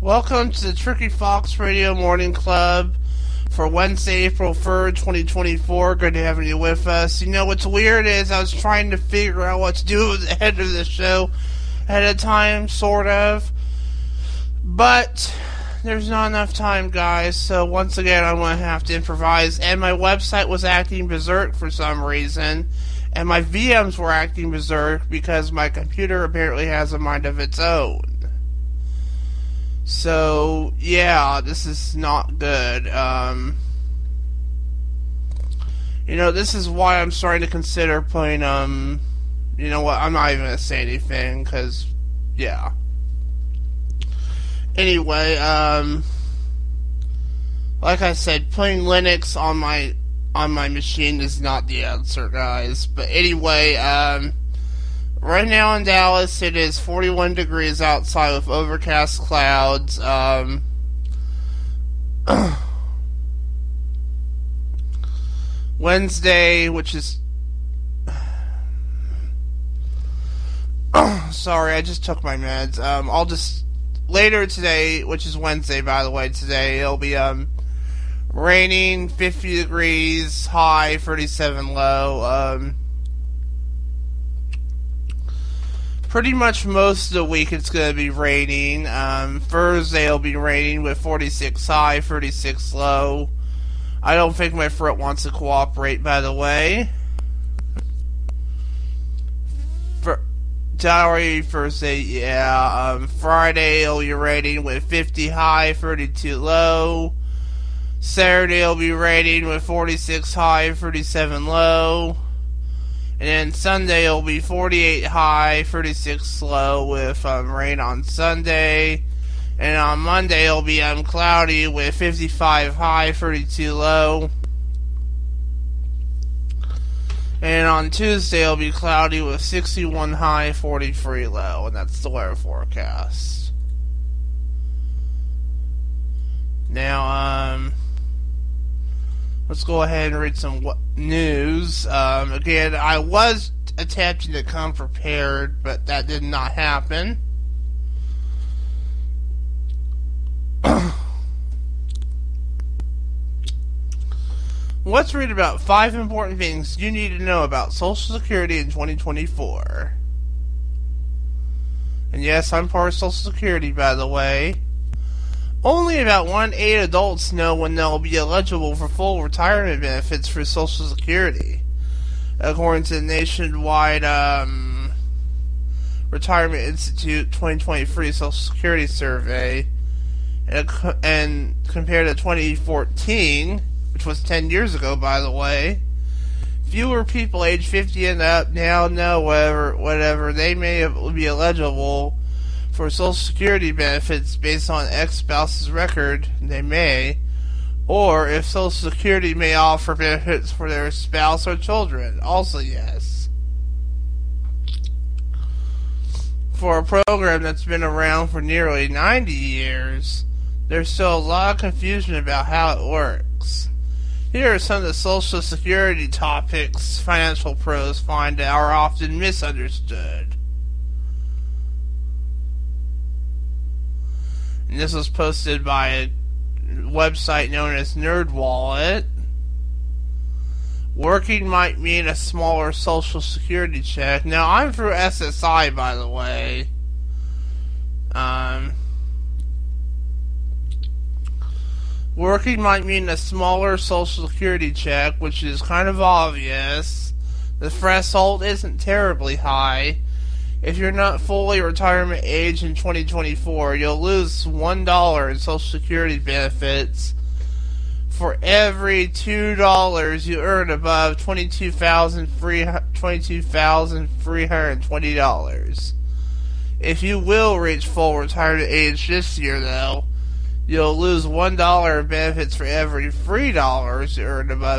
Welcome to the Tricky Fox Radio Morning Club for Wednesday, April 3rd, 2024. Good to have you with us. You know what's weird is I was trying to figure out what to do ahead of the show ahead of time, sort of. But there's not enough time, guys, so once again I'm going to have to improvise. And my website was acting berserk for some reason, and my VMs were acting berserk because my computer apparently has a mind of its own. So, yeah, this is not good. This is why I'm starting to consider playing, you know what, I'm not even going to say anything, because, yeah. Anyway, like I said, playing Linux on my machine is not the answer, guys. But anyway, right now in Dallas, it is 41 degrees outside with overcast clouds. Wednesday, which is... Sorry, I just took my meds. I'll just... Later today, which is Wednesday, by the way, today, it'll be, raining, 50 degrees, high, 37 low. Pretty much most of the week it's going to be raining. Thursday it'll be raining with 46 high, 36 low. I don't think my throat wants to cooperate, by the way. Thursday, yeah. Friday it'll be raining with 50 high, 32 low. Saturday it'll be raining with 46 high, 37 low. And then Sunday it'll be 48 high, 36 low with rain on Sunday. And on Monday it'll be cloudy with 55 high, 32 low. And on Tuesday it'll be cloudy with 61 high, 43 low. And that's the weather forecast. Now, let's go ahead and read some news. Again, I was attempting to come prepared, but that did not happen. Let's read about 5 important things you need to know about Social Security in 2024. And yes, I'm part of Social Security, by the way. Only about 1 in 8 adults know when they'll be eligible for full retirement benefits for Social Security, according to the nationwide Retirement Institute 2023 Social Security Survey, and compared to 2014, which was 10 years ago, by the way, fewer people age 50 and up now know whatever they may be eligible for Social Security benefits based on ex-spouse's record. They may, or if Social Security may offer benefits for their spouse or children. Also, yes. For a program that's been around for nearly 90 years, there's still a lot of confusion about how it works. Here are some of the Social Security topics financial pros find that are often misunderstood. And this was posted by a website known as NerdWallet. Working might mean a smaller Social Security check. Now, I'm through SSI, by the way. Working might mean a smaller Social Security check, which is kind of obvious. The threshold isn't terribly high. If you're not fully retirement age in 2024, you'll lose $1 in Social Security benefits for every $2 you earn above $22,320. If you will reach full retirement age this year, though, you'll lose $1 in benefits for every $3 you earn above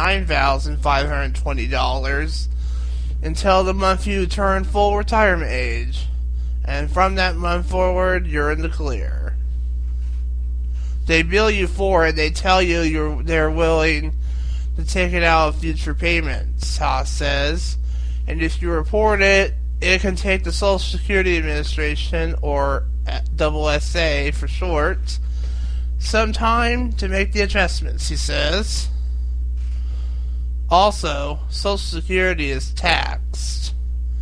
$59,520 until the month you turn full retirement age. And from that month forward, you're in the clear. They bill you for it. They tell you they're willing to take it out of future payments, Haas says. And if you report it, it can take the Social Security Administration, or SSA for short, some time to make the adjustments, he says. Also, Social Security is taxed.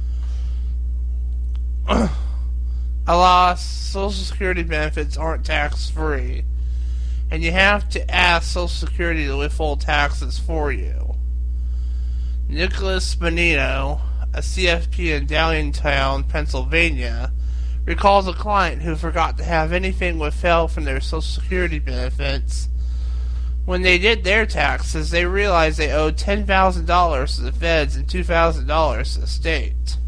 Alas, Social Security benefits aren't tax-free, and you have to ask Social Security to withhold taxes for you. Nicholas Bonino, a CFP in Downingtown, Pennsylvania, recalls a client who forgot to have anything withheld from their Social Security benefits. When they did their taxes, they realized they owed $10,000 to the feds and $2,000 to the state.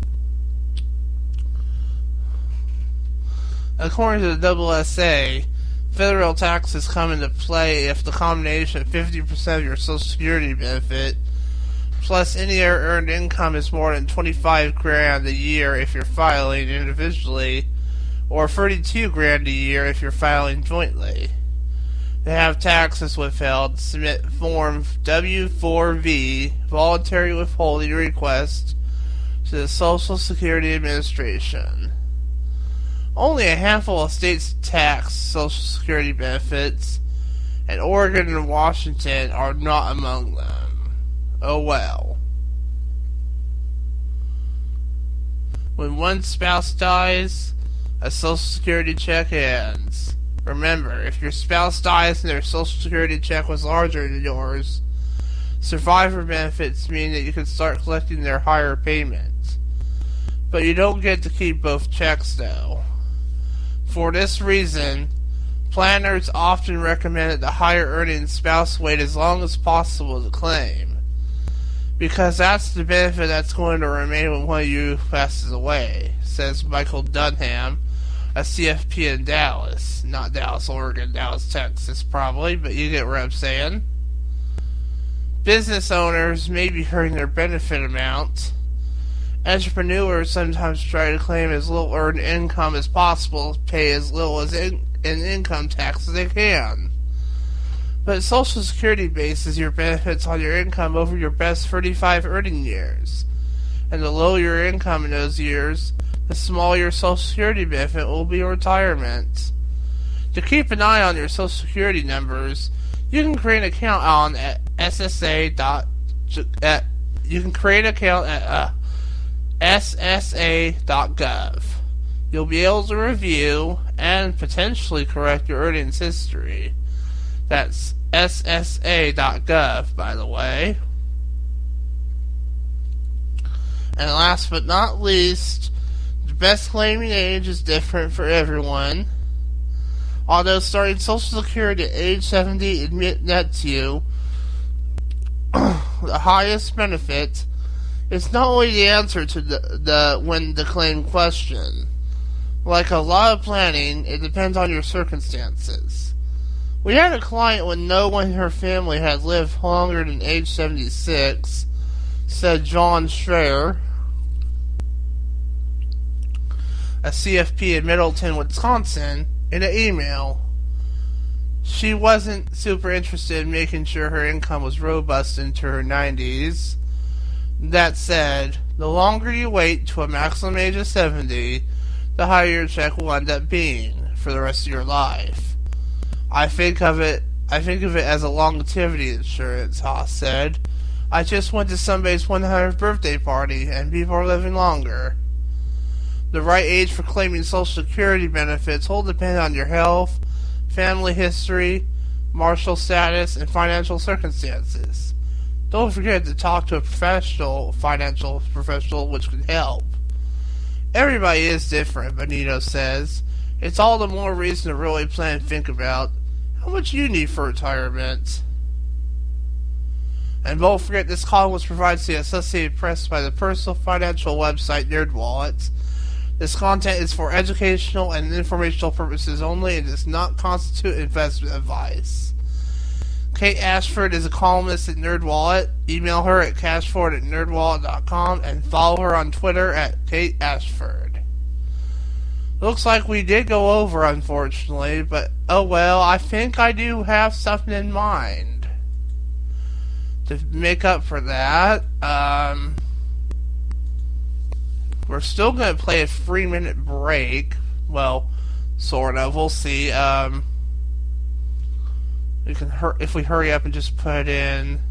According to the SSA, federal taxes come into play if the combination of 50% of your Social Security benefit plus any earned income is more than $25,000 a year if you're filing individually, or $32,000 a year if you're filing jointly. To have taxes withheld, submit Form W-4V, Voluntary Withholding Request, to the Social Security Administration. Only a handful of states tax Social Security benefits, and Oregon and Washington are not among them. Oh well. When one spouse dies, a Social Security check ends. Remember, if your spouse dies and their Social Security check was larger than yours, survivor benefits mean that you can start collecting their higher payments. But you don't get to keep both checks, though. For this reason, planners often recommend that the higher earning spouse wait as long as possible to claim, because that's the benefit that's going to remain when one of you passes away, says Michael Dunham, a CFP in Dallas. Not Dallas, Oregon, Dallas, Texas, probably, but you get what I'm saying. Business owners may be hurting their benefit amount. Entrepreneurs sometimes try to claim as little earned income as possible to pay as little as in income tax as they can. But Social Security bases your benefits on your income over your best 35 earning years. And the lower your income in those years, the smaller your Social Security benefit will be in retirement. To keep an eye on your Social Security numbers, you can create an account on SSA. You can create an account at SSA.gov. You'll be able to review and potentially correct your earnings history. That's SSA.gov, by the way. And last but not least, the best claiming age is different for everyone. Although starting Social Security at age 70 nets you the highest benefit, it's not only the answer to the claim question. Like a lot of planning, it depends on your circumstances. We had a client when no one in her family had lived longer than age 76, said John Schreier, a CFP in Middleton, Wisconsin, in an email. She wasn't super interested in making sure her income was robust into her 90s. That said, the longer you wait to a maximum age of 70, the higher your check will end up being for the rest of your life. I think of it as a longevity insurance, Haas said. I just went to somebody's 100th birthday party, and people are living longer. The right age for claiming Social Security benefits will depend on your health, family history, marital status, and financial circumstances. Don't forget to talk to a financial professional, which can help. Everybody is different, Bonino says. It's all the more reason to really plan and think about how much you need for retirement. And don't forget, this column was provided to the Associated Press by the personal financial website NerdWallet. This content is for educational and informational purposes only and does not constitute investment advice. Kate Ashford is a columnist at NerdWallet. Email her at cashford@nerdwallet.com and follow her on Twitter at Kate Ashford. Looks like we did go over, unfortunately, but oh well, I think I do have something in mind to make up for that. We're still going to play a 3-minute break. Well, Sort of. We'll see. We can if we hurry up and just put in.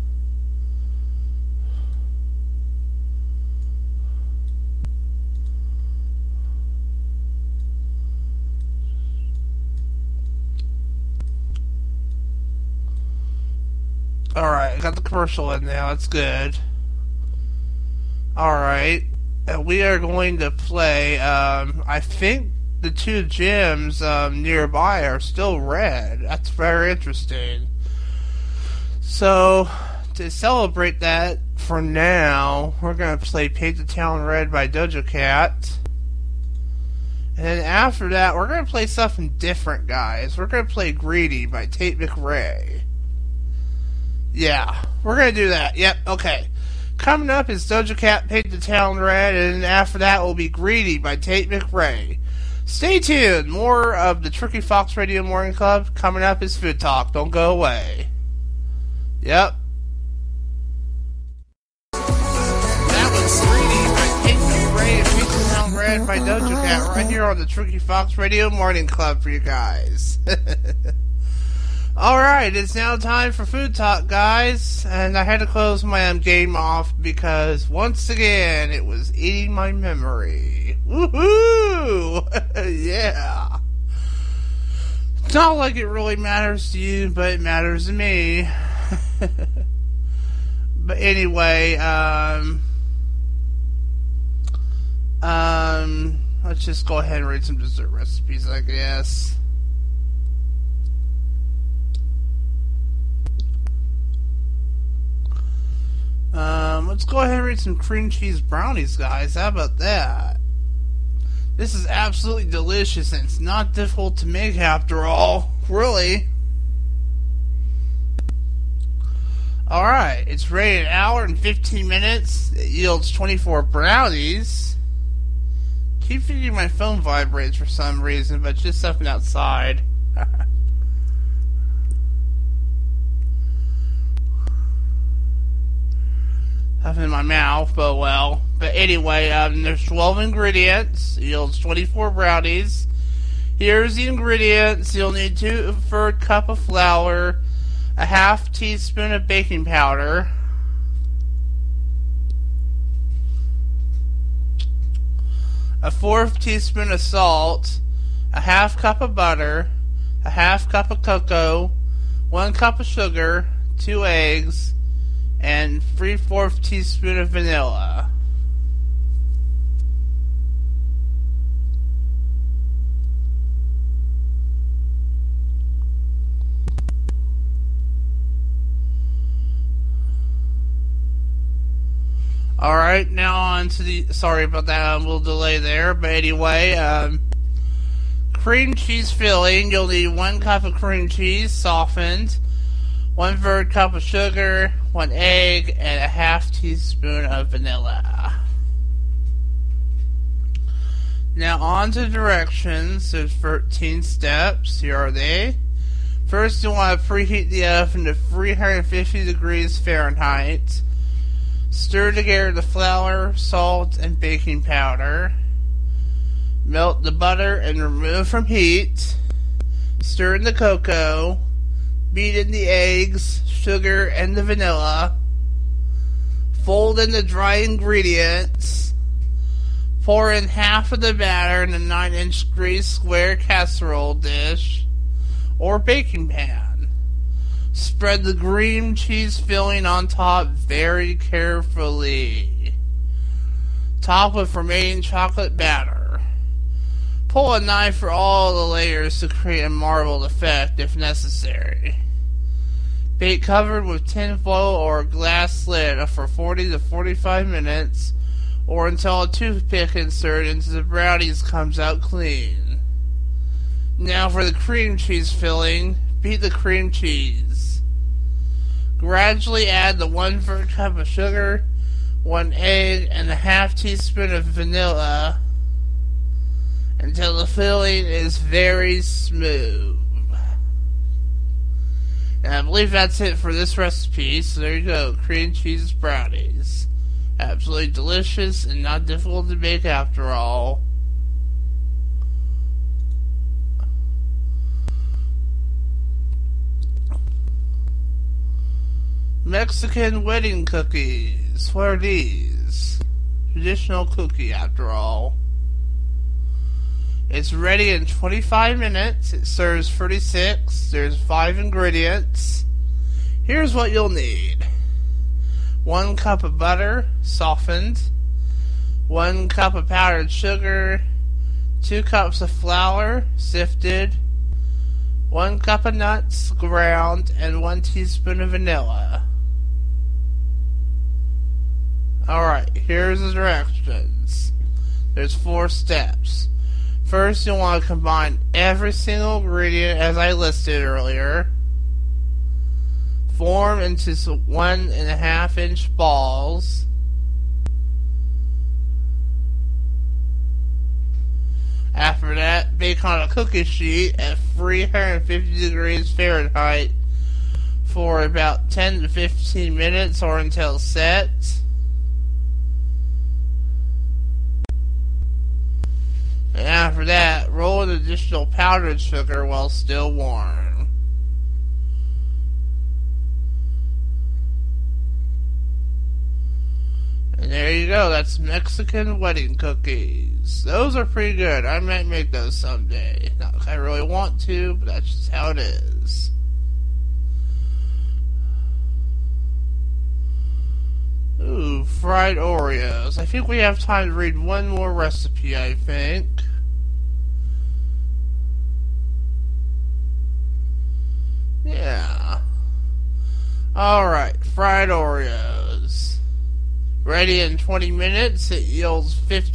Alright, I got the commercial in now. That's good. Alright. We are going to play, I think the two gyms nearby are still red. That's very interesting. So, to celebrate that, for now, we're going to play Paint the Town Red by Doja Cat. And then after that, we're going to play something different, guys. We're going to play Greedy by Tate McRae. Yeah, we're going to do that. Yep, okay. Coming up is Doja Cat, Paint the Town Red, and after that will be Greedy by Tate McRae. Stay tuned. More of the Tricky Fox Radio Morning Club. Coming up is Food Talk. Don't go away. Yep. That was Greedy by Tate McRae and Paint the Town Red by Doja Cat right here on the Tricky Fox Radio Morning Club for you guys. Alright, it's now time for Food Talk, guys, and I had to close my game off because, once again, it was eating my memory. Woohoo! Yeah! It's not like it really matters to you, but it matters to me. But anyway, let's just go ahead and read some dessert recipes, I guess. Let's go ahead and read some cream cheese brownies, guys. How about that? This is absolutely delicious, and it's not difficult to make after all. Really. Alright, it's ready an hour and 15 minutes. It yields 24 brownies. Keep thinking my phone vibrates for some reason, but it's just something outside. Something in my mouth, but well. But anyway, there's 12 ingredients. It yields 24 brownies. Here's the ingredients. You'll need 2/3 cup of flour, a half teaspoon of baking powder, a 1/4 teaspoon of salt, a half cup of butter, a half cup of cocoa, 1 cup of sugar, 2 eggs, and 3/4 teaspoon of vanilla. Alright, now on to the... Sorry about that, a little delay there. But anyway, cream cheese filling. You'll need 1 cup of cream cheese, softened, 1/3 cup of sugar, 1 egg, and a half teaspoon of vanilla. Now on to directions. There's 13 steps. Here are they. First, you want to preheat the oven to 350 degrees Fahrenheit. Stir together the flour, salt, and baking powder. Melt the butter and remove from heat. Stir in the cocoa. Beat in the eggs, sugar, and the vanilla. Fold in the dry ingredients. Pour in half of the batter in a 9-inch greased square casserole dish or baking pan. Spread the cream cheese filling on top very carefully. Top with remaining chocolate batter. Pull a knife for all the layers to create a marbled effect if necessary. Bake covered with tin foil or a glass lid for 40 to 45 minutes or until a toothpick insert into the brownies comes out clean. Now for the cream cheese filling, beat the cream cheese. Gradually add the 1/3 cup of sugar, 1 egg, and a half teaspoon of vanilla until the filling is very smooth. And I believe that's it for this recipe, so there you go, cream cheese brownies. Absolutely delicious and not difficult to make after all. Mexican wedding cookies. What are these? Traditional cookie, after all. It's ready in 25 minutes. It serves 36. There's 5 ingredients. Here's what you'll need. 1 cup of butter, softened. 1 cup of powdered sugar. 2 cups of flour, sifted. 1 cup of nuts, ground. And 1 teaspoon of vanilla. Alright, here's the directions. There's 4 steps. First, you'll want to combine every single ingredient as I listed earlier. Form into 1.5 inch balls. After that, bake on a cookie sheet at 350 degrees Fahrenheit for about 10 to 15 minutes or until set. And after that, roll in additional powdered sugar while still warm. And there you go, that's Mexican wedding cookies. Those are pretty good. I might make those someday. Not because I really want to, but that's just how it is. Ooh, fried Oreos. I think we have time to read one more recipe, I think. Yeah. Alright, fried Oreos. Ready in 20 minutes. It yields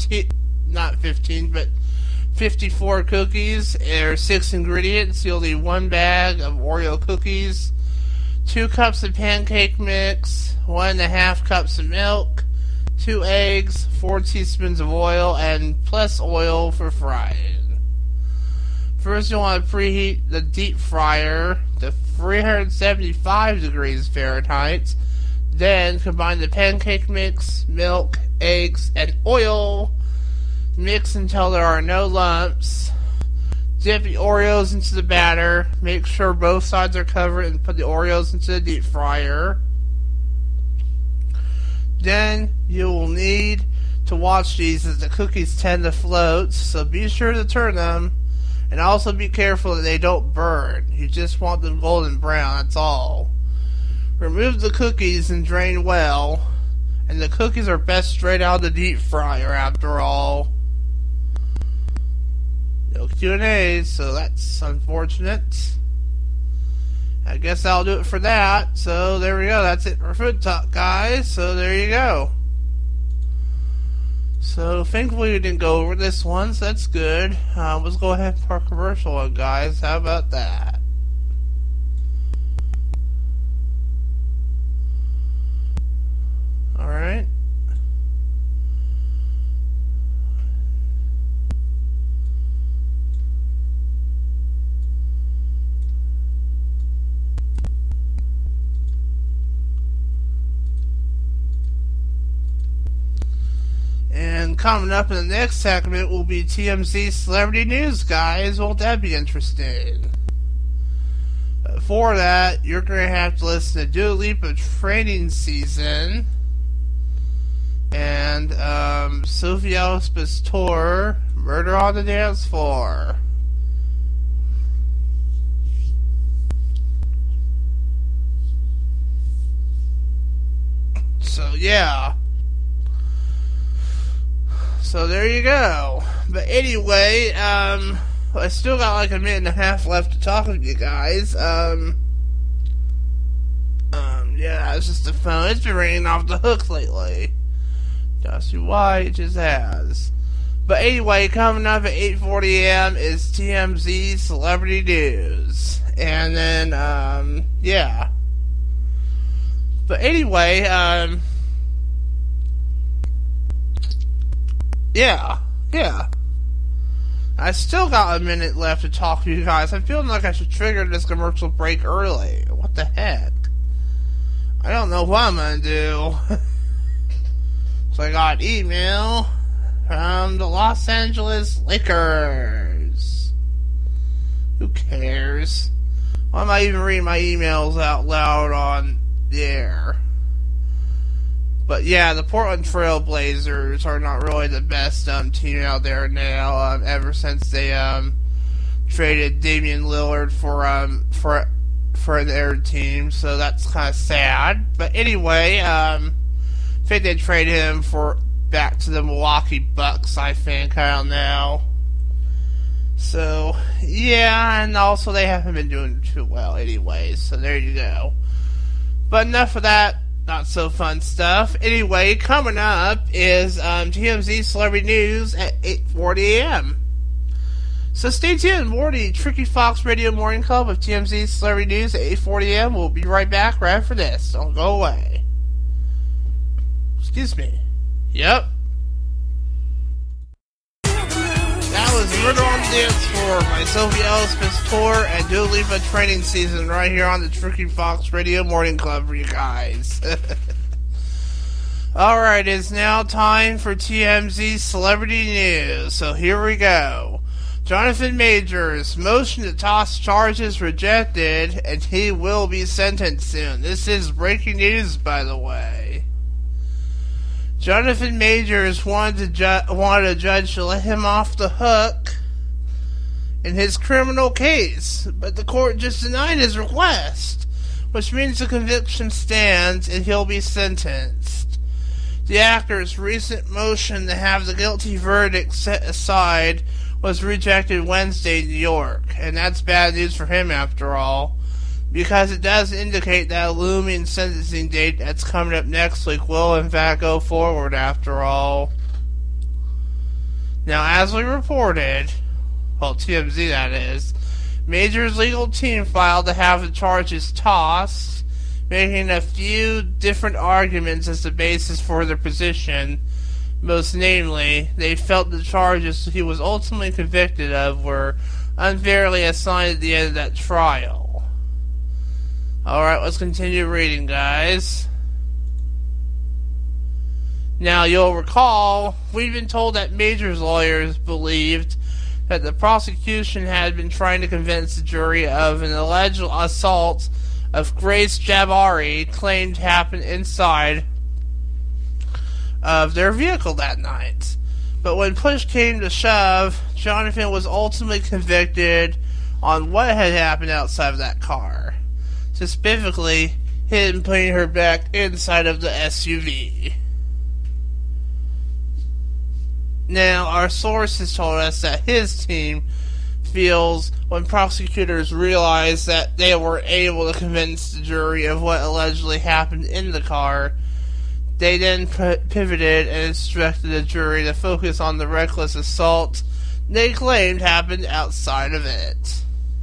54 cookies. There are 6 ingredients. You'll need 1 bag of Oreo cookies, 2 cups of pancake mix, 1.5 cups of milk, 2 eggs, 4 teaspoons of oil, and plus oil for frying. First, you'll want to preheat the deep fryer to 375 degrees Fahrenheit. Then, combine the pancake mix, milk, eggs, and oil. Mix until there are no lumps. Dip the Oreos into the batter. Make sure both sides are covered and put the Oreos into the deep fryer. Then, you will need to watch these as the cookies tend to float, so be sure to turn them. And also be careful that they don't burn. You just want them golden brown, that's all. Remove the cookies and drain well. And the cookies are best straight out of the deep fryer, after all. No Q&As, so that's unfortunate. I guess I'll do it for that. So there we go. That's it for Food Talk, guys. So there you go. So thankfully we didn't go over this one, so that's good. Let's go ahead for our commercial one, guys. How about that? Alright. And coming up in the next segment will be TMZ Celebrity News, guys. Won't that be interesting? For that, you're going to have to listen to Dua Lipa Training Season. And Sophie Ellis tour, Murder on the Dance Floor. So yeah. So there you go. But anyway, I still got like a minute and a half left to talk with you guys. Yeah, it's just the phone. It's been ringing off the hook lately. Don't see why, it just has. But anyway, coming up at 8:40 a.m. is TMZ Celebrity News. And then, yeah. But anyway, yeah. I still got a minute left to talk to you guys. I'm feeling like I should trigger this commercial break early. What the heck? I don't know what I'm gonna do. So I got an email from the Los Angeles Lakers. Who cares? Why am I even reading my emails out loud on the air. But yeah, the Portland Trail Blazers are not really the best team out there now. Ever since they traded Damian Lillard for their team, so that's kind of sad. But anyway, I think they traded him back to the Milwaukee Bucks. I don't know. So yeah, and also they haven't been doing too well anyway. So there you go. But enough of that not so fun stuff. Anyway, coming up is TMZ Celebrity News at 8:40 a.m. So stay tuned. More of the Tricky Fox Radio Morning Club of TMZ Celebrity News at 8:40 a.m. We'll be right back right after this. Don't go away. Excuse me. Yep. That was Murder on the Dance Floor by Sophie Ellis Tour and Dua Lipa Training Season right here on the Tricky Fox Radio Morning Club for you guys. Alright, it's now time for TMZ Celebrity News. So here we go. Jonathan Majors' motion to toss charges rejected, and he will be sentenced soon. This is breaking news, by the way. Jonathan Majors wanted a judge to let him off the hook in his criminal case, but the court just denied his request, which means the conviction stands and he'll be sentenced. The actor's recent motion to have the guilty verdict set aside was rejected Wednesday in New York, and that's bad news for him after all, because it does indicate that a looming sentencing date that's coming up next week will in fact go forward after all. Now, as we reported, well, TMZ that is, Major's legal team filed to have the charges tossed, making a few different arguments as the basis for their position. Most namely, they felt the charges he was ultimately convicted of were unfairly assigned at the end of that trial. Alright, let's continue reading, guys. Now, you'll recall, we've been told that Major's lawyers believed that the prosecution had been trying to convince the jury of an alleged assault of Grace Jabbari claimed happened inside of their vehicle that night. But when push came to shove, Jonathan was ultimately convicted on what had happened outside of that car. Specifically, him putting her back inside of the SUV. Now, our sources told us that his team feels when prosecutors realized that they were able to convince the jury of what allegedly happened in the car, they then pivoted and instructed the jury to focus on the reckless assault they claimed happened outside of it.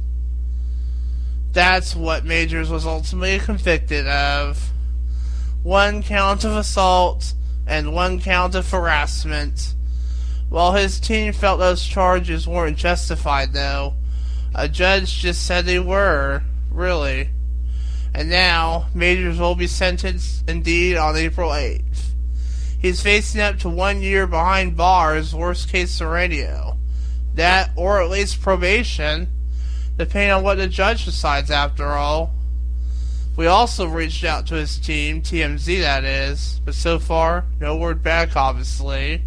That's what Majors was ultimately convicted of. 1 count of assault and 1 count of harassment. While his team felt those charges weren't justified, though, a judge just said they were, really. And now, Majors will be sentenced indeed on April 8th. He's facing up to 1 year behind bars, worst case scenario. That, or at least probation, depending on what the judge decides after all. We also reached out to his team, TMZ that is, but so far, no word back obviously.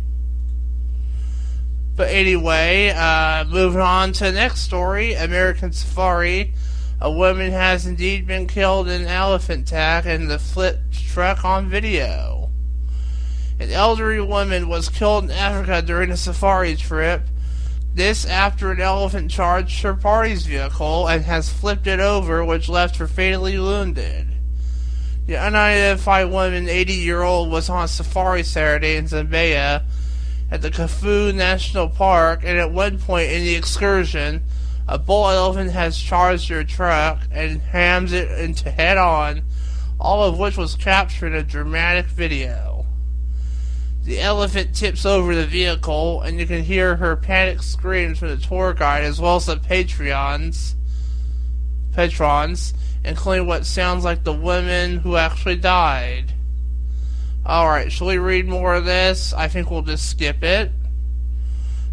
But anyway, moving on to the next story, American Safari. A woman has indeed been killed in an elephant attack and the flipped truck on video. An elderly woman was killed in Africa during a safari trip. This after an elephant charged her party's vehicle and has flipped it over, which left her fatally wounded. The unidentified woman, 80-year-old, was on a safari Saturday in Zambia at the Kafue National Park, and at one point in the excursion, a bull elephant has charged her truck and hams it into head-on, all of which was captured in a dramatic video. The elephant tips over the vehicle, and you can hear her panic screams from the tour guide as well as the patrons, including what sounds like the woman who actually died. Alright, shall we read more of this? I think we'll just skip it.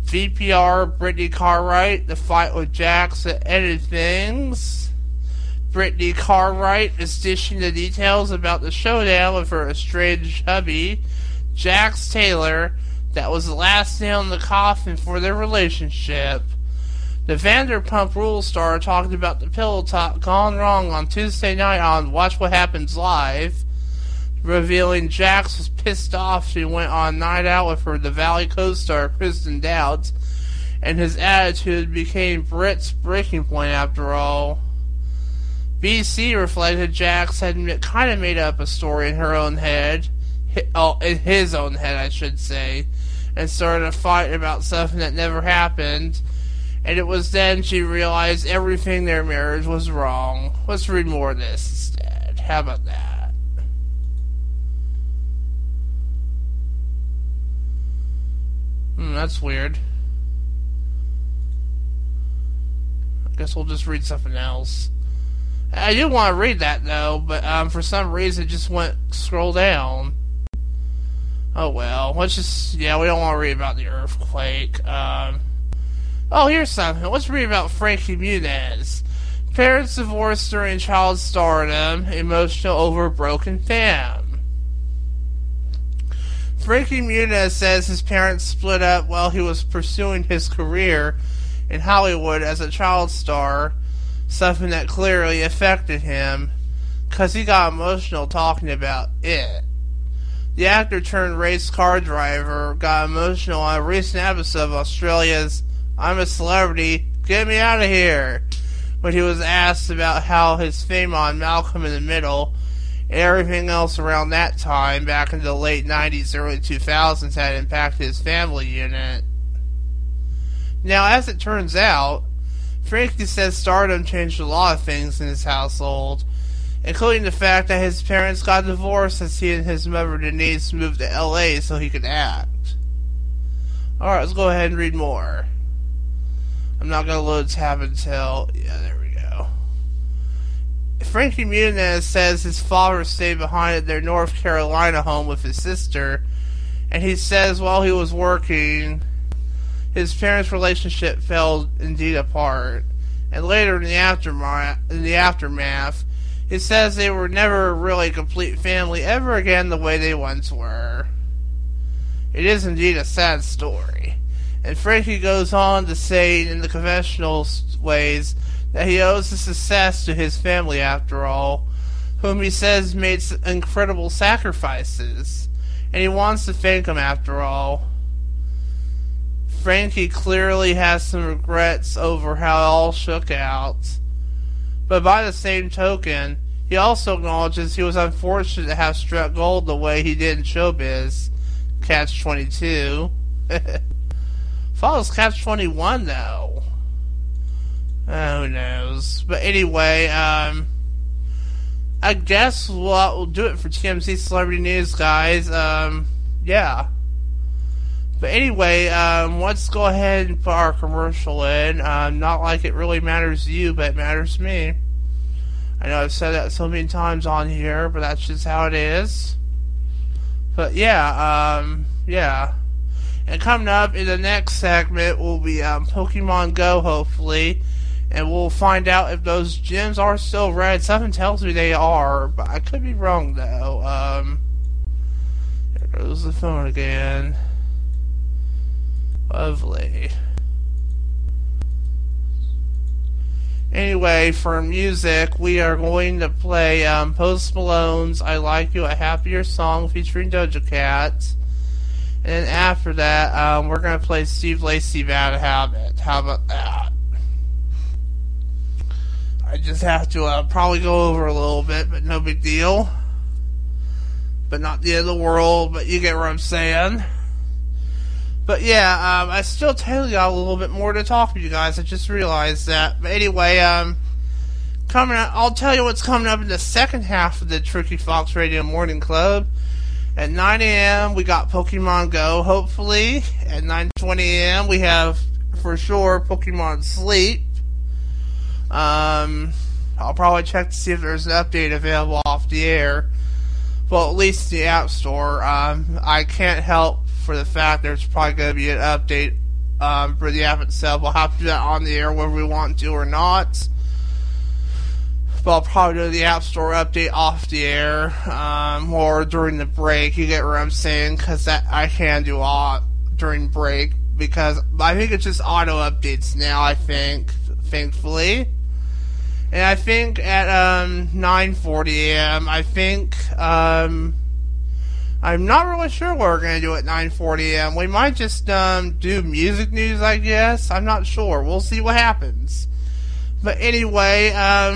VPR, Brittany Cartwright, the fight with Jax that ended things. Brittany Cartwright is dishing the details about the showdown with her estranged hubby, Jax Taylor, that was the last nail in the coffin for their relationship. The Vanderpump Rules star talked about the pillow talk gone wrong on Tuesday night on Watch What Happens Live, revealing Jax was pissed off she went on a night out with her The Valley co-star Kristen Dowd, and his attitude became Britt's breaking point after all. BC reflected Jax had kind of made up a story in her own head, in his own head I should say, and started a fight about something that never happened, and it was then she realized everything in their marriage was wrong. Let's read more of this instead. How about that? That's weird. I guess we'll just read something else. I do want to read that though, but for some reason it just went scroll down. Oh well, let's just, we don't want to read about the earthquake. Oh, here's something. Let's read about Frankie Muniz. Parents divorced during child stardom, emotional over broken fam. Frankie Muniz says his parents split up while he was pursuing his career in Hollywood as a child star, something that clearly affected him, because he got emotional talking about it. The actor turned race car driver got emotional on a recent episode of Australia's I'm a Celebrity, Get Me Out of Here, when he was asked about how his fame on Malcolm in the Middle and everything else around that time, back in the late 90s, early 2000s, had impacted his family unit. Now, as it turns out, Frankie says stardom changed a lot of things in his household, including the fact that his parents got divorced as he and his mother Denise moved to LA so he could act. Alright, let's go ahead and read more. I'm not going to load tab until... there we go. Frankie Muniz says his father stayed behind at their North Carolina home with his sister, and he says while he was working, his parents' relationship fell indeed apart. And later in the aftermath, he says they were never really a complete family ever again the way they once were. It is indeed a sad story. And Frankie goes on to say in the conventional ways that he owes his success to his family after all, whom he says made incredible sacrifices, and he wants to thank them after all. Frankie clearly has some regrets over how it all shook out, but by the same token, he also acknowledges he was unfortunate to have struck gold the way he did in showbiz. Catch-22. Follows Catch-21 though. Who knows? But anyway, I guess we'll do it for TMZ Celebrity News, guys. Yeah. But anyway, let's go ahead and put our commercial in. Not like it really matters to you, but it matters to me. I know I've said that so many times on here, but that's just how it is. But yeah. And coming up in the next segment will be Pokemon Go, hopefully. And we'll find out if those gyms are still red. Something tells me they are, but I could be wrong, though. There goes the phone again. Lovely. Anyway, for music, we are going to play Post Malone's I Like You, a Happier Song featuring Doja Cat. And then after that, we're going to play Steve Lacy, Bad Habit. How about that? I just have to probably go over a little bit, but no big deal. But not the end of the world, but you get what I'm saying. But yeah, I still tell you a little bit more to talk to you guys. I just realized that. But anyway, coming up, I'll tell you what's coming up in the second half of the Tricky Fox Radio Morning Club. At 9 a.m., we got Pokemon Go, hopefully. At 9:20 a.m., we have, for sure, Pokemon Sleep. I'll probably check to see if there's an update available off the air. Well, at least the App Store. I can't help for the fact there's probably going to be an update for the app itself. We'll have to do that on the air whether we want to or not. But I'll probably do the App Store update off the air, or during the break. You get what I'm saying? Because that I can do all during break, because I think it's just auto updates now, I think, thankfully. And I think at 9:40 a.m., I think, I'm not really sure what we're going to do at 9:40 a.m. We might just do music news, I guess. I'm not sure. We'll see what happens. But anyway,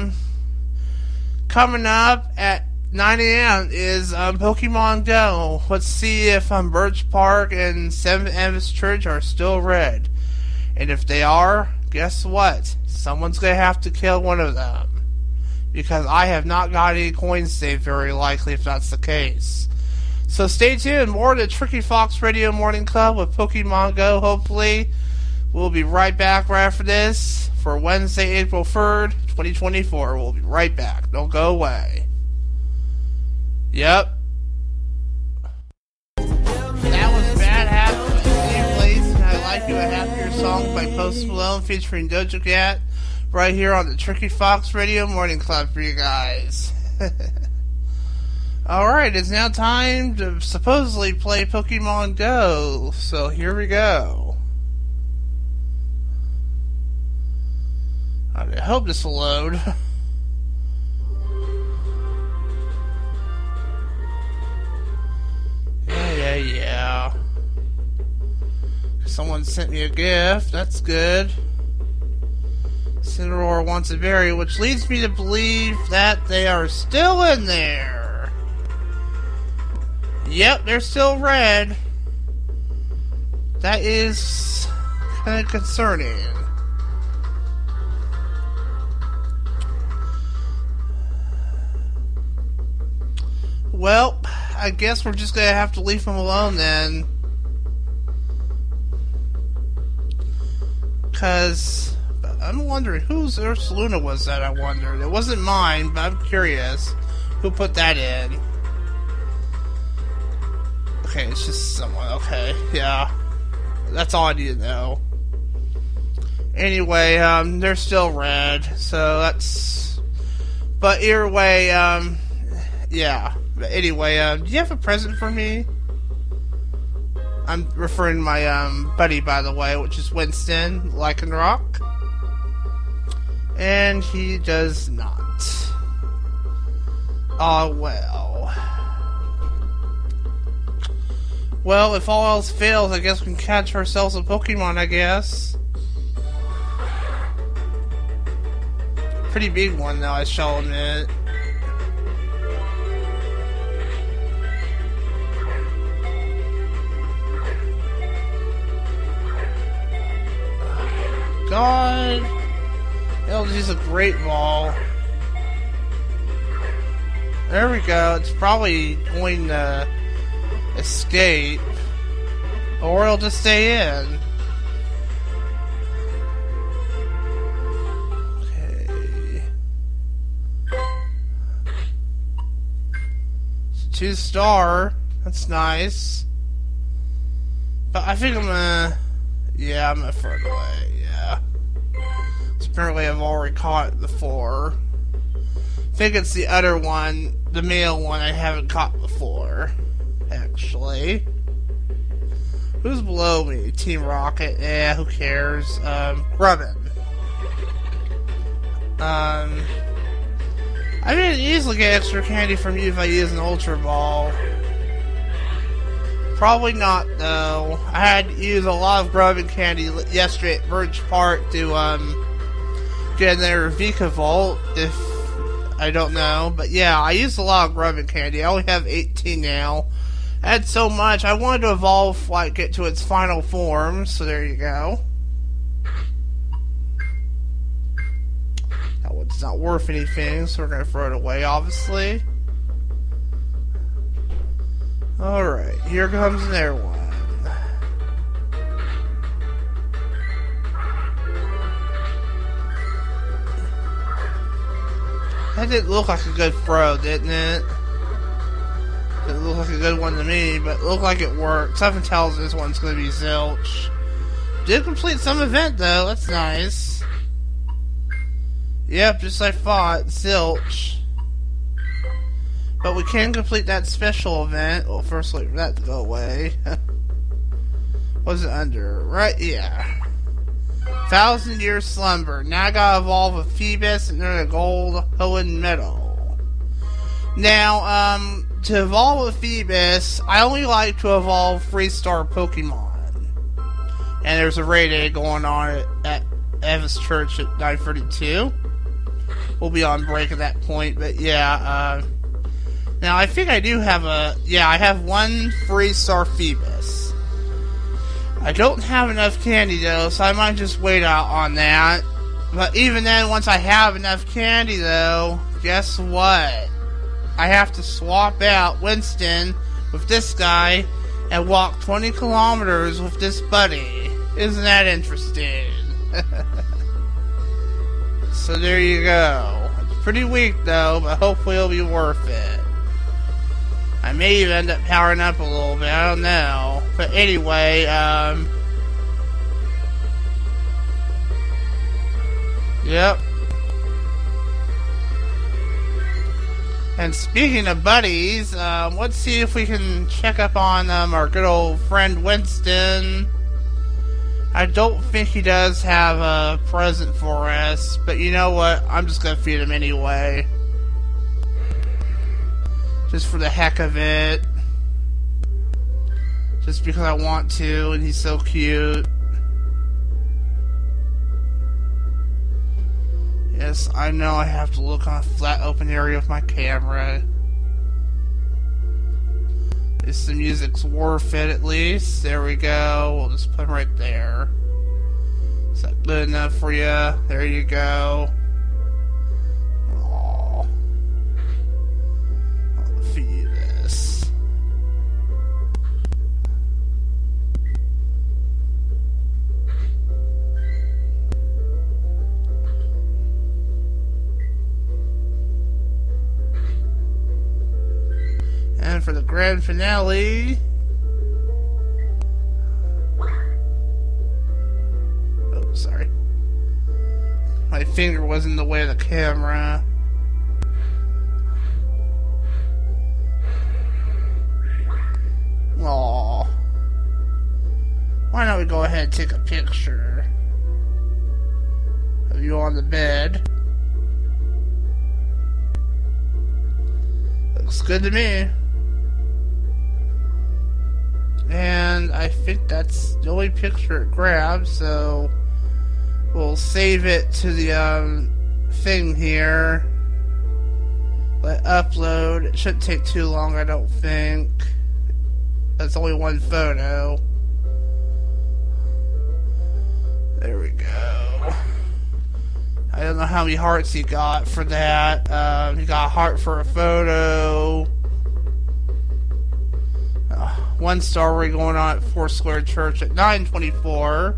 coming up at 9 a.m. is Pokemon Go. Let's see if Birch Park and 7th Adventist Church are still red. And if they are, guess what? Someone's going to have to kill one of them. Because I have not got any coins saved, very likely, if that's the case. So stay tuned. More of the Tricky Fox Radio Morning Club with Pokemon Go, hopefully. We'll be right back right after this for Wednesday, April 3rd, 2024. We'll be right back. Don't go away. Yep. That was Bad Habit by Steve Lace, and I Like You a Happier Song by Post Malone featuring Doja Cat right here on the Tricky Fox Radio Morning Club for you guys. Alright, it's now time to supposedly play Pokemon Go, so here we go. I hope this will load. Yeah. Someone sent me a gift, that's good. Cineroar wants a berry, which leads me to believe that they are still in there. Yep, they're still red. That is kind of concerning. Well, I guess we're just gonna have to leave them alone then. Cause I'm wondering whose Ursaluna was that, I wondered. It wasn't mine, but I'm curious. Who put that in? Okay, it's just someone. Okay, yeah. That's all I need to know. Anyway, they're still red, so that's... But either way, yeah. But anyway, do you have a present for me? I'm referring to my, buddy, by the way, which is Winston Lycanroc. And he does not. Oh, well. Well, if all else fails, I guess we can catch ourselves a Pokemon, I guess. Pretty big one, though, I shall admit. God. LG's a great ball. There we go. It's probably going to escape. Or it'll just stay in. Okay. It's a 2-star. That's nice. But I think I'm gonna... Yeah, I'm gonna throw it away. Yeah. Apparently I've already caught the 4. I think it's the other one, the male one, I haven't caught before. Actually. Who's below me? Team Rocket? Eh, who cares? Grubbin. I could easily get extra candy from you if I use an Ultra Ball. Probably not, though. I had to use a lot of Grubbin candy yesterday at Birch Park to, get their Vikavolt, if I don't know. But yeah, I used a lot of Grubbin candy. I only have 18 now. I had so much. I wanted to evolve, like, get to its final form, so there you go. That one's not worth anything, so we're gonna throw it away, obviously. Alright, here comes another one. That didn't look like a good throw, didn't it? Didn't look like a good one to me, but it looked like it worked. Something tells me this one's going to be zilch. Did complete some event, though. That's nice. Yep, just like I thought. Zilch. But we can complete that special event. Well, first wait for that to go away. Was it under? Right, yeah. 1,000-year slumber. Now I gotta evolve a Phoebus and earn a gold Hoenn medal. Now, to evolve a Phoebus, I only like to evolve 3-star Pokemon. And there's a raid day going on at Eva's Church at 9:32. We'll be on break at that point, but yeah, now I think I do have I have one 3-star Phoebus. I don't have enough candy though, so I might just wait out on that. But even then, once I have enough candy though, guess what? I have to swap out Winston with this guy and walk 20 kilometers with this buddy. Isn't that interesting? So there you go. It's pretty weak though, but hopefully it'll be worth it. I may even end up powering up a little bit, I don't know. But anyway, yep. And speaking of buddies, let's see if we can check up on our good old friend Winston. I don't think he does have a present for us, but you know what? I'm just gonna feed him anyway. Just for the heck of it. Just because I want to, and he's so cute. Yes, I know I have to look on a flat open area with my camera. Is the music's worth it at least? There we go. We'll just put him right there. Is that good enough for you? There you go. Aww. I'll feed this. And for the grand finale, oh, sorry, my finger was in the way of the camera. Aww. Why don't we go ahead and take a picture of you on the bed? Looks good to me. And I think that's the only picture it grabs, so we'll save it to the thing here. Let upload. It shouldn't take too long, I don't think. That's only one photo. There we go. I don't know how many hearts he got for that. He got a heart for a photo. 1 star we're going on at Foursquare Church at 9:24.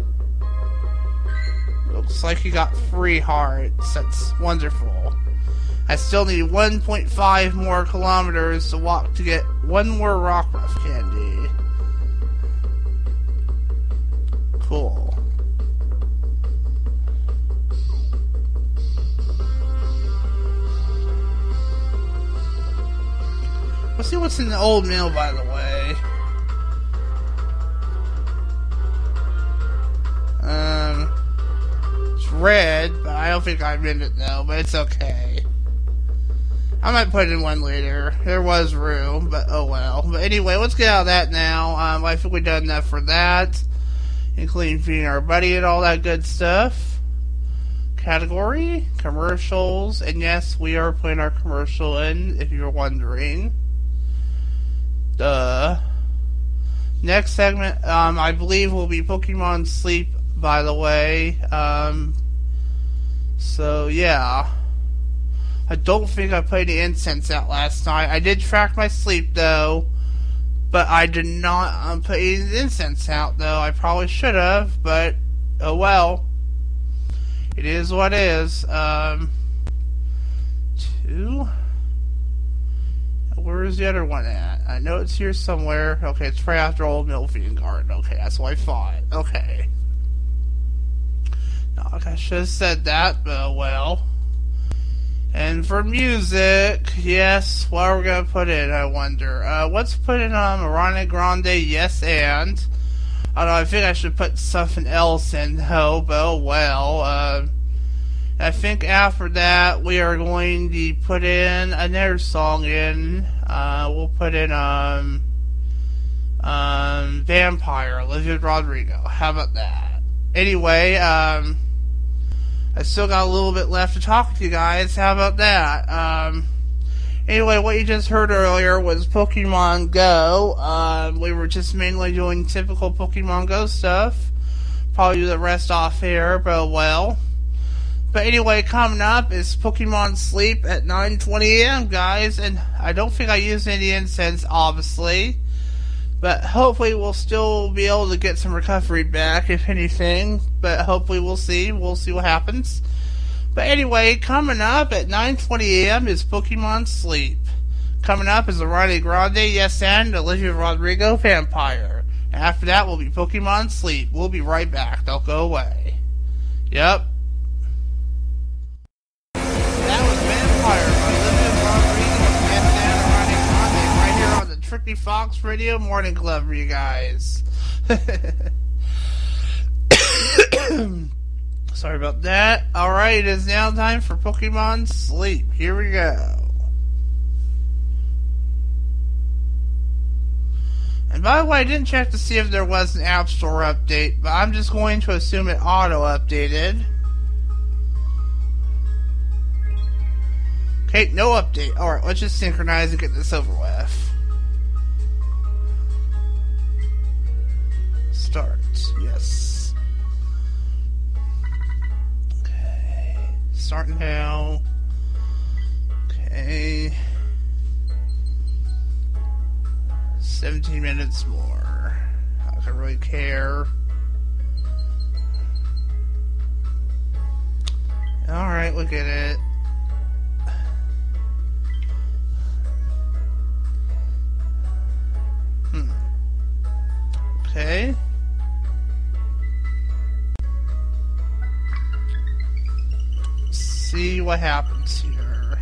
Looks like he got 3 hearts. That's wonderful. I still need 1.5 more kilometers to walk to get 1 more Rockruff candy. Cool. Let's see what's in the old mail, by the way. It's red, but I don't think I'm in it though, but it's okay. I might put in one later. There was room, but oh well. But anyway, let's get out of that now. I think we've done enough for that, including feeding our buddy and all that good stuff. Category, commercials, and yes, we are putting our commercial in, if you're wondering. Next segment, I believe, will be Pokemon Sleep, by the way. So, yeah. I don't think I put any incense out last night. I did track my sleep, though. But I did not put any incense out, though. I probably should have, but oh well. It is what it is. 2. Where is the other one at? I know it's here somewhere. Okay, it's right after Old Milfian Garden. Okay, that's what I thought. Okay. No, I should have said that, but well. for music, yes, what are we gonna put in, I wonder? Let's put in, Ariana Grande, Yes And. I don't know, I think I should put something else in, but oh well. I think after that, we are going to put in another song in, we'll put in, Vampire, Olivia Rodrigo. How about that? Anyway, I still got a little bit left to talk to you guys. How about that? Anyway, what you just heard earlier was Pokemon Go. We were just mainly doing typical Pokemon Go stuff. Probably do the rest off here, but well. But anyway, coming up is Pokemon Sleep at 9:20 a.m., guys. And I don't think I used any incense, obviously. But hopefully we'll still be able to get some recovery back, if anything. But hopefully we'll see. We'll see what happens. But anyway, coming up at 9:20 a.m. is Pokemon Sleep. Coming up is Ariana Grande, Yes And, Olivia Rodrigo, Vampire. And after that will be Pokemon Sleep. We'll be right back. Don't go away. Yep. That was Vampire by Olivia Rodrigo, Yes And, Ariana Grande, right here on the Tricky Fox Radio Morning Club for you guys. Sorry about that. Alright, it is now time for Pokemon Sleep. Here we go. And by the way, I didn't check to see if there was an App Store update, but I'm just going to assume it auto-updated. Okay, no update. Alright, let's just synchronize and get this over with. Start. Yes. Okay. Start now. Okay. 17 minutes more. I don't really care. Alright, look at it. Okay. See what happens here.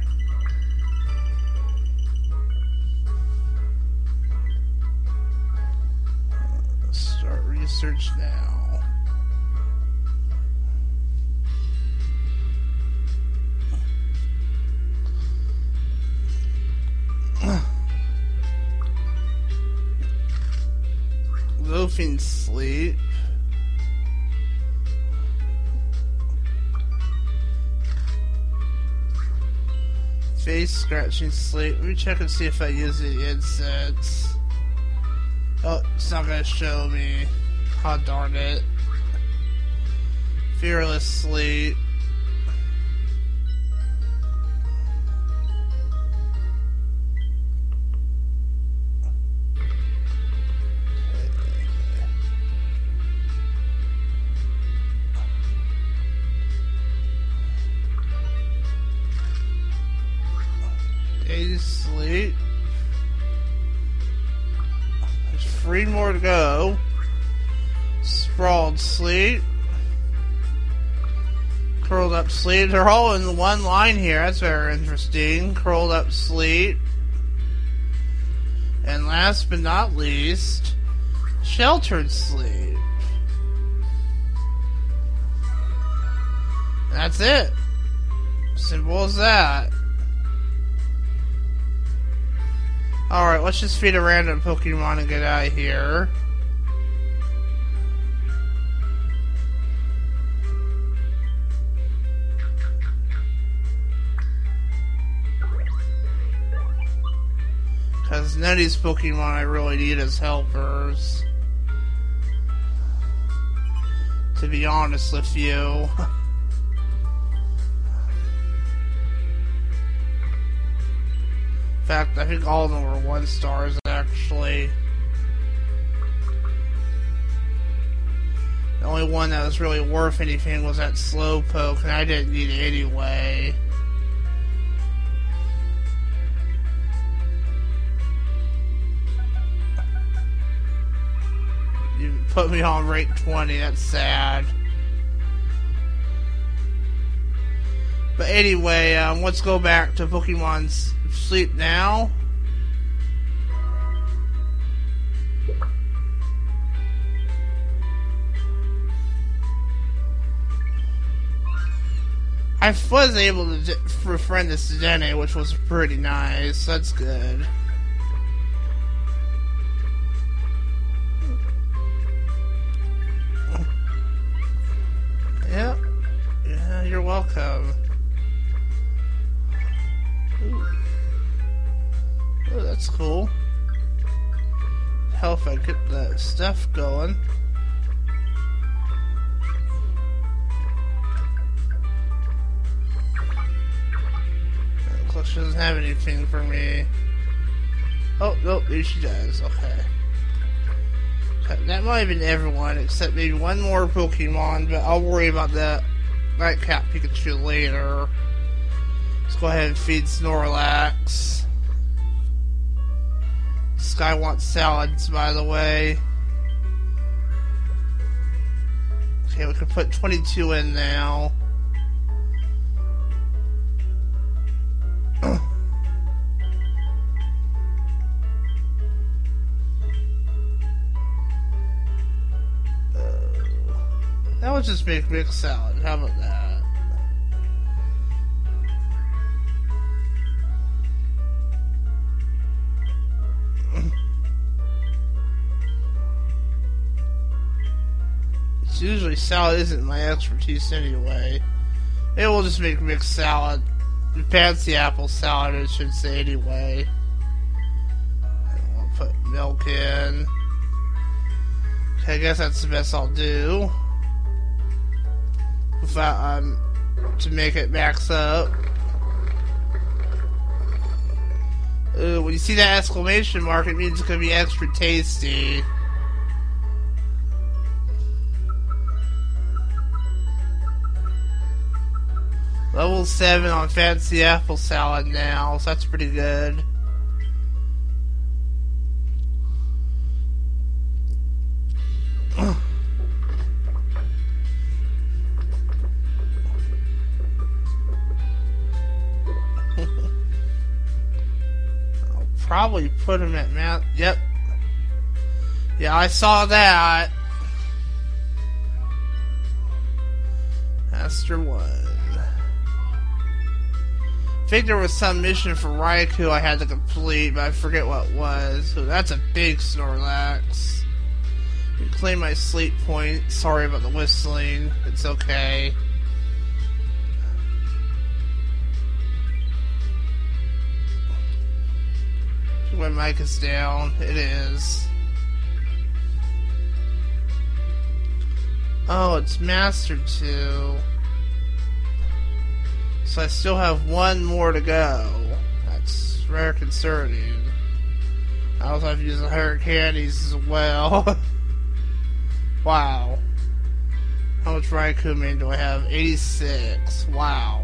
Start research now. Loafing Sleep. Face Scratching Sleep. Let me check and see if I use the incense. Oh, it's not gonna show me. Oh, darn it. Fearless Sleep. Days Sleep. There's 3 more to go. Sprawled Sleep. Curled Up Sleep. They're all in one line here. That's very interesting. Curled Up Sleep. And last but not least, Sheltered Sleep. That's it. Simple as that. Alright, let's just feed a random Pokemon and get out of here. Because none of these Pokemon I really need as helpers. To be honest with you. In fact, I think all of them were 1 stars, actually. The only one that was really worth anything was that Slowpoke, and I didn't need it anyway. You put me on rate 20, that's sad. But anyway, let's go back to Pokemon Sleep now. I was able to befriend this Dene, which was pretty nice. That's good. Yep. Yeah, you're welcome. Ooh. Oh, that's cool. Hell, if I get that stuff going. She doesn't have anything for me. Oh, no, maybe she does. Okay. That might have been everyone, except maybe one more Pokemon, but I'll worry about that Nightcap Pikachu later. Let's go ahead and feed Snorlax. This guy wants salads, by the way. Okay, we can put 22 in now. That would just make mixed salad. How about that? It's usually salad isn't my expertise anyway. It will just make mixed salad. Fancy apple salad, I should say, anyway. I don't want to put milk in. Okay, I guess that's the best I'll do. Without, to make it max up. When you see that exclamation mark, it means it's going to be extra tasty. Level 7 on Fancy Apple Salad now, so that's pretty good. I'll probably put him at math. Yep. Yeah, I saw that. Master 1. I think there was some mission for Raikou I had to complete, but I forget what it was. So that's a big Snorlax. You claim my sleep point. Sorry about the whistling. It's okay. My mic is down. It is. Oh, it's Master 2. So I still have one more to go. That's very concerning. I also have to use the 100 candies as well. Wow. How much Raikou main do I have? 86. Wow.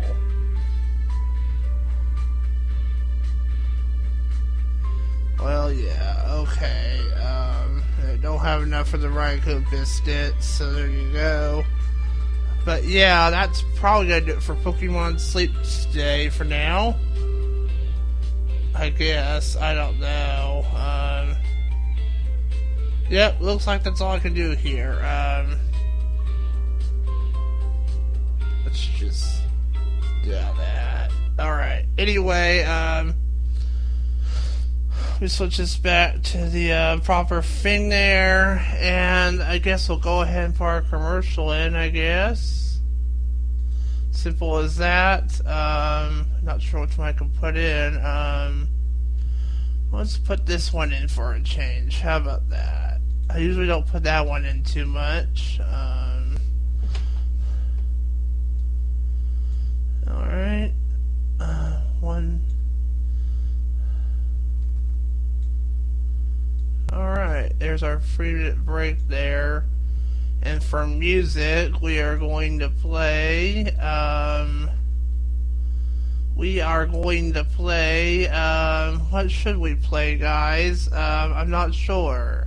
Well, yeah, okay. I don't have enough for the Raikou biscuits, so there you go. But yeah, that's probably gonna do it for Pokemon Sleep today for now. I guess. I don't know. Yep, looks like that's all I can do here. Let's just do that. Alright. Anyway, we switch this back to the proper thing there, and I guess we'll go ahead and put our commercial in, I guess. Simple as that. Not sure which one I can put in. Let's put this one in for a change. How about that? I usually don't put that one in too much. Alright. One. Alright, there's our 3-minute break there. And for music, we are going to play, what should we play, guys? I'm not sure.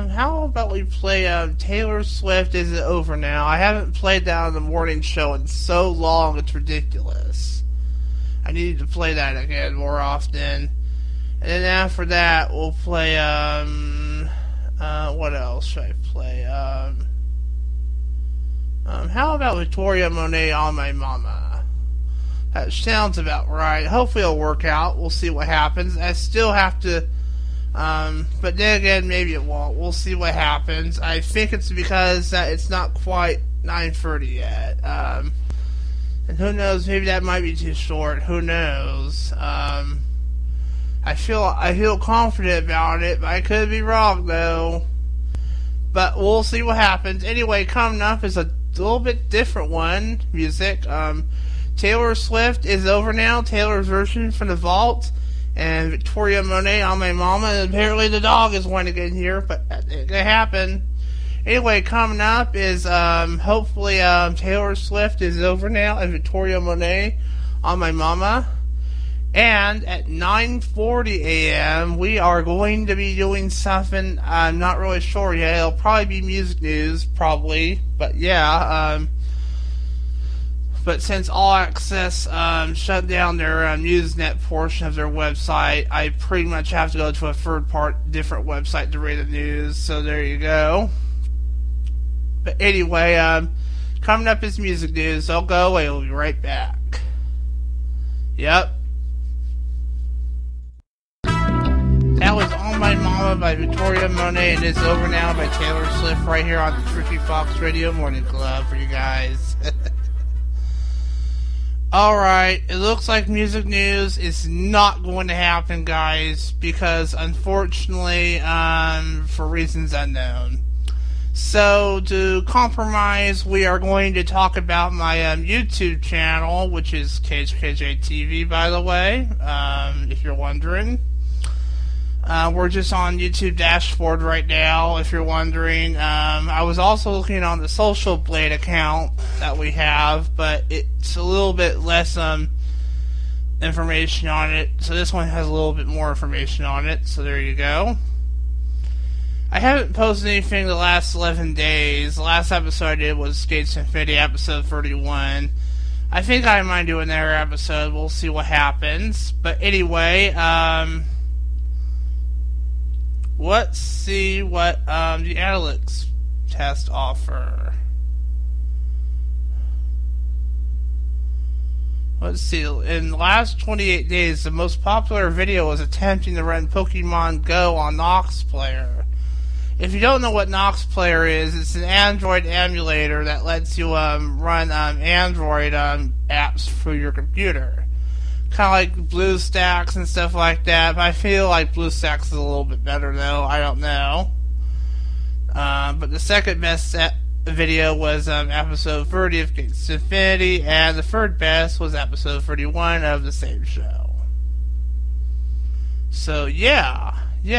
How about we play Taylor Swift Is It Over Now? I haven't played that on the morning show in so long, it's ridiculous. I need to play that again more often. And then after that, we'll play, what else should I play? How about Victoria Monet On My Mama? That sounds about right. Hopefully it'll work out. We'll see what happens. I still have to, but then again, maybe it won't. We'll see what happens. I think it's because it's not quite 9:30 yet. And who knows, maybe that might be too short. Who knows? I feel confident about it, but I could be wrong though. But we'll see what happens. Anyway, coming up is a little bit different one. Music. Taylor Swift Is Over Now. Taylor's version from the Vault, and Victoria Monet On My Mama. And apparently the dog is wanting to get in here, but that ain't gonna happen. Anyway, coming up is hopefully Taylor Swift Is Over Now and Victoria Monet On My Mama. And at 9:40 a.m., we are going to be doing something I'm not really sure yet. It'll probably be music news, probably. But yeah, but since All Access shut down their Newsnet portion of their website, I pretty much have to go to a different website to read the news. So there you go. But anyway, coming up is music news. I'll go away. We'll be right back. Yep. That was On My Mama by Victoria Monet and It's Over Now by Taylor Swift right here on the Tricky Fox Radio Morning Club for you guys. Alright, it looks like music news is not going to happen, guys, because unfortunately, for reasons unknown. So, to compromise, we are going to talk about my YouTube channel, which is KHKJ TV, by the way, if you're wondering. We're just on YouTube dashboard right now, if you're wondering. I was also looking on the Social Blade account that we have, but it's a little bit less information on it. So this one has a little bit more information on it, so there you go. I haven't posted anything the last 11 days. The last episode I did was Skates Infinity, episode 31. I think I might do another episode. We'll see what happens. But anyway, let's see what the analytics test offer. Let's see. In the last 28 days, the most popular video was attempting to run Pokemon Go on Nox Player. If you don't know what Nox Player is, it's an Android emulator that lets you run Android apps through your computer. Kind of like BlueStacks and stuff like that, but I feel like BlueStacks is a little bit better though, I don't know. But the second best video was episode 30 of Skates Infinity, and the third best was episode 31 of the same show. So yeah.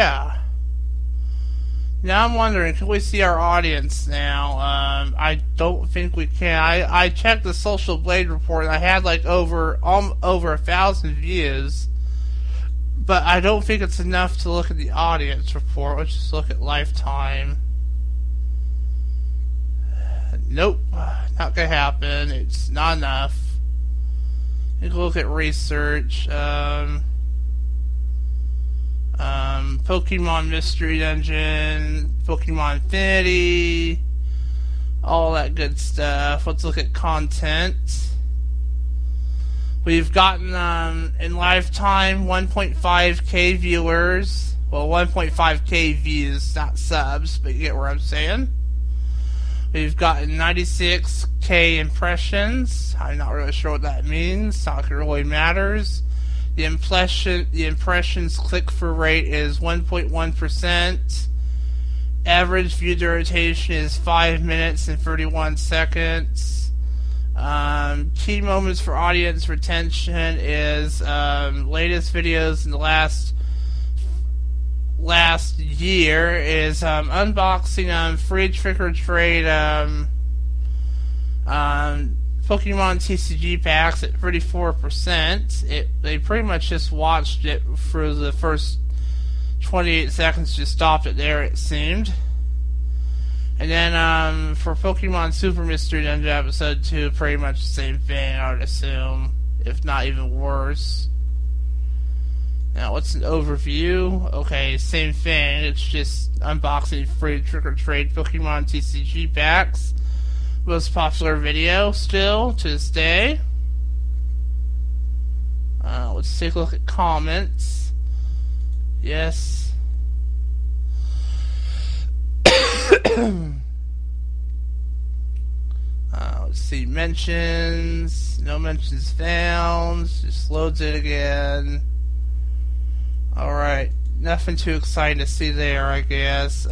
Now I'm wondering, can we see our audience now? I don't think we can. I checked the Social Blade report, and I had like over 1,000 views, but I don't think it's enough to look at the audience report. Let's just look at lifetime. Nope, not gonna happen. It's not enough. You can look at research. Pokemon Mystery Dungeon, Pokemon Infinity, all that good stuff. Let's look at content. We've gotten, in lifetime, 1.5k viewers. Well, 1.5k views, not subs, but you get what I'm saying. We've gotten 96k impressions. I'm not really sure what that means. Not like it really matters. The impressions click-through rate is 1.1%. Average view duration is 5 minutes and 31 seconds. Key moments for audience retention is latest videos in the last year is unboxing free Trick or Trade Pokemon TCG packs at 34%. They pretty much just watched it for the first 28 seconds, just stopped it there, it seemed. And then for Pokemon Super Mystery Dungeon Episode 2, pretty much the same thing, I would assume, if not even worse. Now, what's an overview? Okay, same thing. It's just unboxing free trick-or-trade Pokemon TCG packs. Most popular video still to this day. Let's take a look at comments. Yes. Let's see. Mentions. No mentions found. Just loads it again. Alright, nothing too exciting to see there, I guess.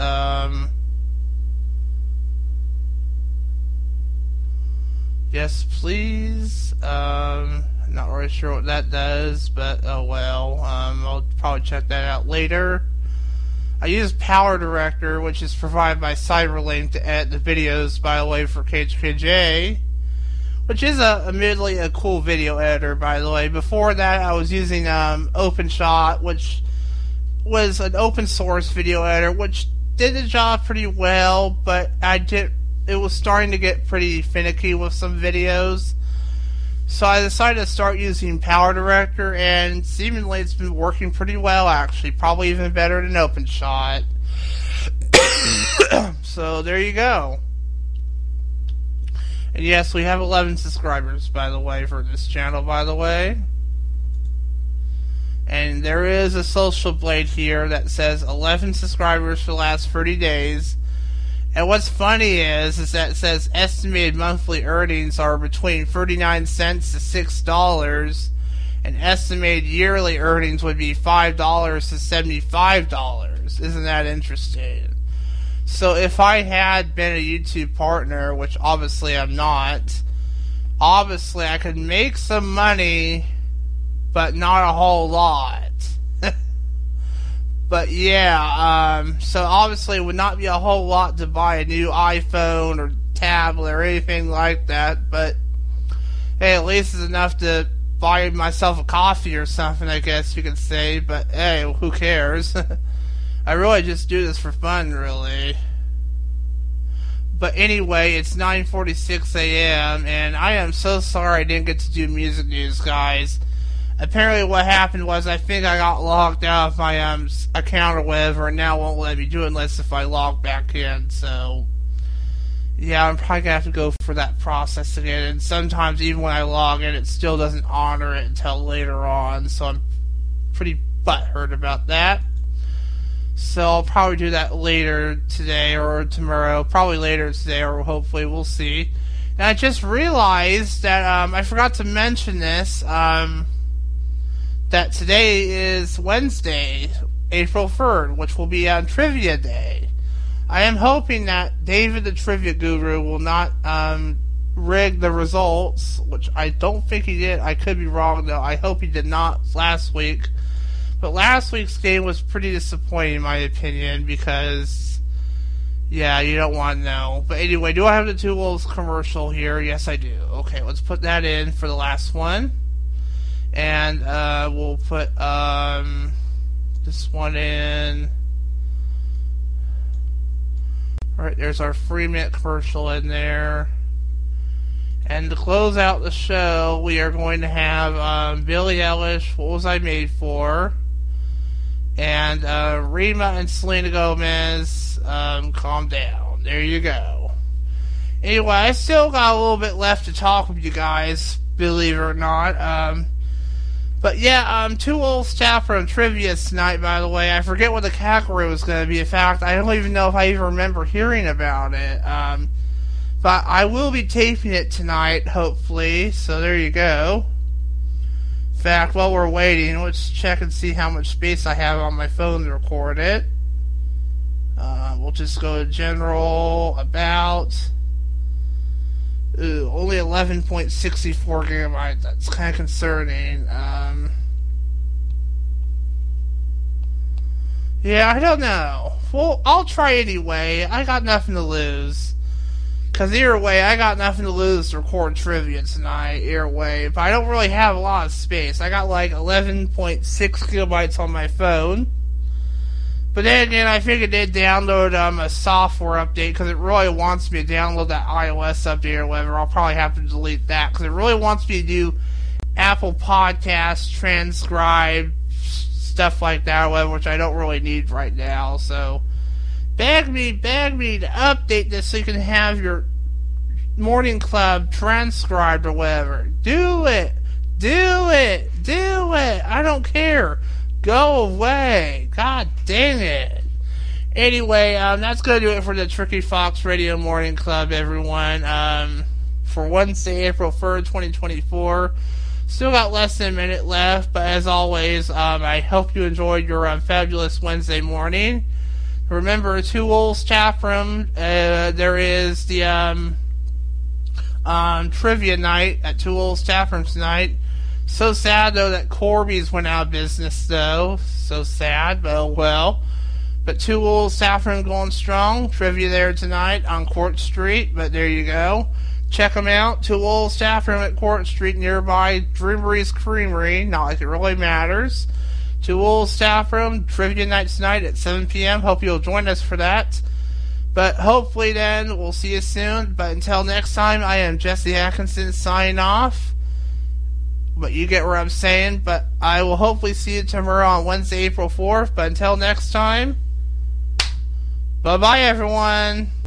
Yes, please. Not really sure what that does, but oh well. I'll probably check that out later. I use Power Director, which is provided by Cyberlink to edit the videos, by the way, for KHKJ. Which is admittedly a cool video editor, by the way. Before that, I was using OpenShot, which was an open source video editor, which did the job pretty well, but it was starting to get pretty finicky with some videos. So I decided to start using Power Director, and seemingly it's been working pretty well, actually. Probably even better than OpenShot. So there you go. And yes, we have 11 subscribers, by the way, for this channel, by the way. And there is a social blade here that says 11 subscribers for the last 30 days. And what's funny is that it says estimated monthly earnings are between 39 cents to $6, and estimated yearly earnings would be $5 to $75. Isn't that interesting? So if I had been a YouTube partner, which obviously I'm not, obviously I could make some money, but not a whole lot. But yeah, so obviously it would not be a whole lot to buy a new iPhone or tablet or anything like that, but hey, at least it's enough to buy myself a coffee or something, I guess you could say, but hey, who cares? I really just do this for fun, really. But anyway, it's 9:46 a.m., and I am so sorry I didn't get to do music news, guys. Apparently what happened was I think I got logged out of my account or whatever, and now it won't let me do it unless if I log back in, so yeah, I'm probably gonna have to go for that process again, and sometimes even when I log in, it still doesn't honor it until later on, so I'm pretty butthurt about that. So I'll probably do that later today or tomorrow, probably later today, or hopefully, we'll see. And I just realized that I forgot to mention this, that today is Wednesday, April 3rd, which will be on Trivia Day. I am hoping that David the Trivia Guru will not rig the results, which I don't think he did. I could be wrong, though. I hope he did not last week. But last week's game was pretty disappointing, in my opinion, because, yeah, you don't want to know. But anyway, do I have the Two Wolves commercial here? Yes, I do. Okay, let's put that in for the last one. And we'll put this one in. Alright, there's our 3-minute commercial in there. And to close out the show, we are going to have Billie Eilish, What Was I Made For? And Rima and Selena Gomez, Calm Down. There you go. Anyway, I still got a little bit left to talk with you guys, believe it or not. But yeah, Two Wolves Tapper and Trivia tonight, by the way. I forget what the category was going to be. In fact, I don't even know if I even remember hearing about it. But I will be taping it tonight, hopefully. So there you go. In fact, while we're waiting, let's check and see how much space I have on my phone to record it. We'll just go to General, About. Ooh, only 11.64 gigabytes. That's kind of concerning. Yeah, I don't know. Well, I'll try anyway. I got nothing to lose. Because either way, I got nothing to lose to record trivia tonight, either way. But I don't really have a lot of space. I got like 11.6 gigabytes on my phone. But then again, I think it did download a software update because it really wants me to download that iOS update or whatever. I'll probably have to delete that because it really wants me to do Apple Podcasts, transcribe, stuff like that or whatever, which I don't really need right now. So, beg me to update this so you can have your Morning Club transcribed or whatever. Do it! I don't care. Go away. God dang it. Anyway, that's going to do it for the Tricky Fox Radio Morning Club, everyone. For Wednesday, April 3rd, 2024. Still got less than a minute left, but as always, I hope you enjoyed your fabulous Wednesday morning. Remember, Two Wolves Tap Room, there is the trivia night at Two Wolves Tap Room tonight. So sad, though, that Corby's went out of business, though. So sad, but oh well. But Two Wolves Tap Room going strong. Trivia there tonight on Court Street, but there you go. Check them out. Two Wolves Tap Room at Court Street, nearby Dreamery's Creamery. Not like it really matters. Two Wolves Tap Room, Trivia night tonight at 7 p.m. Hope you'll join us for that. But hopefully then, we'll see you soon. But until next time, I am Jesse Atkinson signing off. But you get what I'm saying. But I will hopefully see you tomorrow on Wednesday, April 4th. But until next time, bye-bye, everyone.